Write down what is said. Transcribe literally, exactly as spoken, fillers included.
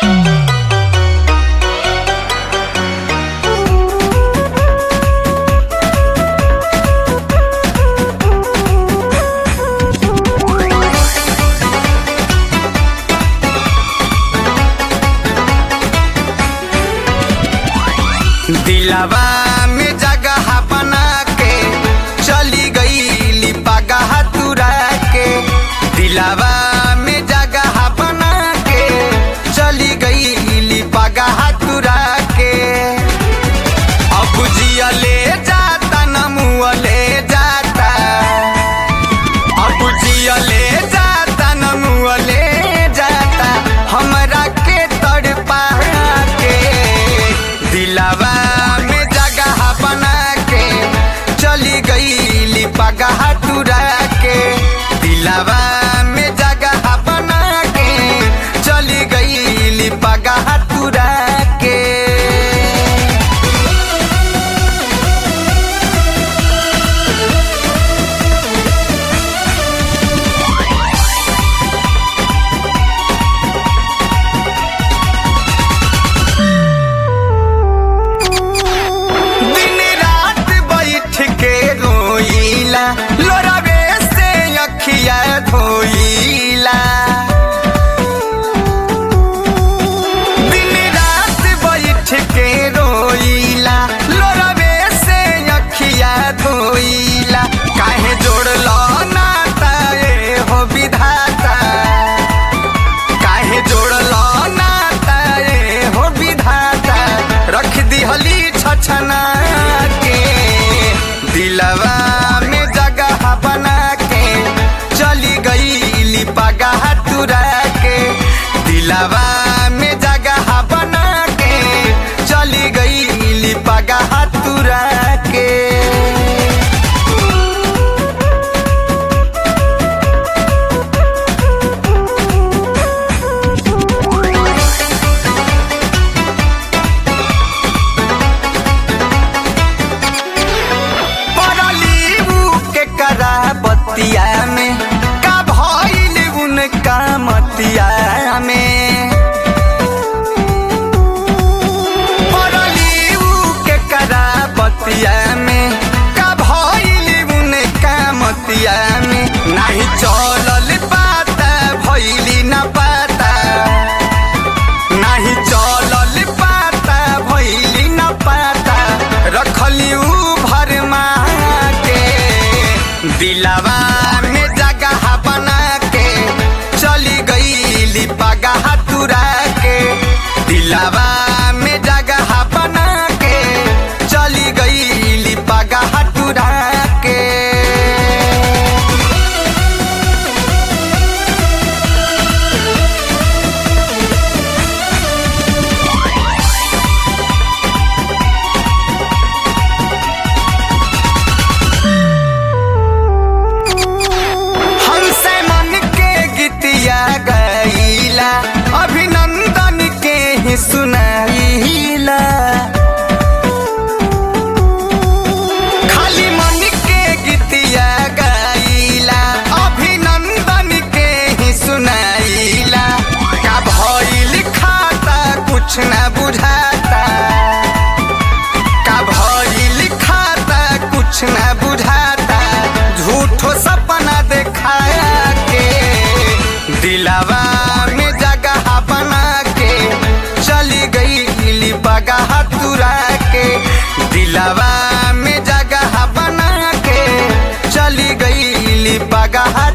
दिलवा में जगह बना के चली गई पगह तुरा के। दिलवा में जगह बना के चली गई पगह तुरा के। अब जिया ले जाता न मुआ ले जाता, अब जिया ले जाता न मुआ ले जाता, हमरा के तड़पा के। दिलवा में जगह बना के चली गई पगह तुरा के। दिलवा में जगह बना के चली गई पगह तुरा के। लोरावे से अखिया धोइला, दिन रात बैठ के रोइला। लोरावे से अखिया धोइला, काहे जोड़लो नाता ए हो विधाता, काहे जोड़लो नाता ए हो विधाता। रख दिहली छछना के। दिलवा बना के चली गई पगह तुरा के। दिलवा में जगह बना के चली गई पगह तुरा के। बतिया में का भइल उनका मतिया में, पड़ली उ के करा बतिया में का भइल उनका मतिया में। नहीं चलल पाता भइली न पाता, नहीं चलल पाता भइली न पाता। रखली उ भरमा के। दिलवा में जगह बना के चली गई पगह तुरा के। दिलवा में जगह बना के चली गई पगह तुरा के। अभिनंदन के ही सुनाइला, खाली मन के गीतिया गाइला। अभिनंदन के ही सुनाइला, का भइल खाता कुछ न बुझाता, का भइल खाता कुछ न बुझाता। झूठो सपना देखाया के। दिलवा पगह तुरा के। दिलवा में जगह बना के चली गई पगह